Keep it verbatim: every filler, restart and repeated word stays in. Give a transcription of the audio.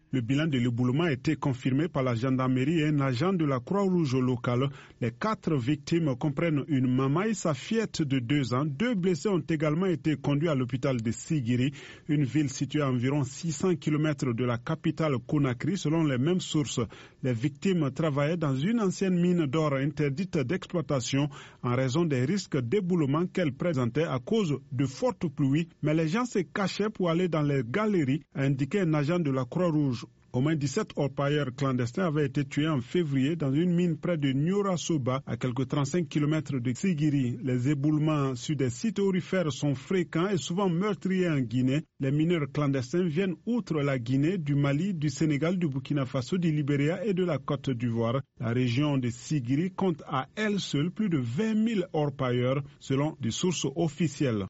Le bilan de l'éboulement a été confirmé par la gendarmerie et un agent de la Croix-Rouge locale. Les quatre victimes comprennent une maman et sa fillette de deux ans. Deux blessés ont également été conduits à l'hôpital de Sigiri, une ville située à environ six cents kilomètres de la capitale Conakry, selon les mêmes sources. Les victimes travaillaient dans une ancienne mine d'or interdite d'exploitation en raison des risques d'éboulement qu'elle présentait à cause de fortes pluies, mais les gens se cachaient pour aller dans les galeries, a indiqué un agent de la Croix-Rouge. Au moins dix-sept orpailleurs clandestins avaient été tués en février dans une mine près de Niora-Soba, à quelques trente-cinq kilomètres de Sigiri. Les éboulements sur des sites aurifères sont fréquents et souvent meurtriers en Guinée. Les mineurs clandestins viennent outre la Guinée, du Mali, du Sénégal, du Burkina Faso, du Libéria et de la Côte d'Ivoire. La région de Sigiri compte à elle seule plus de vingt mille orpailleurs, selon des sources officielles.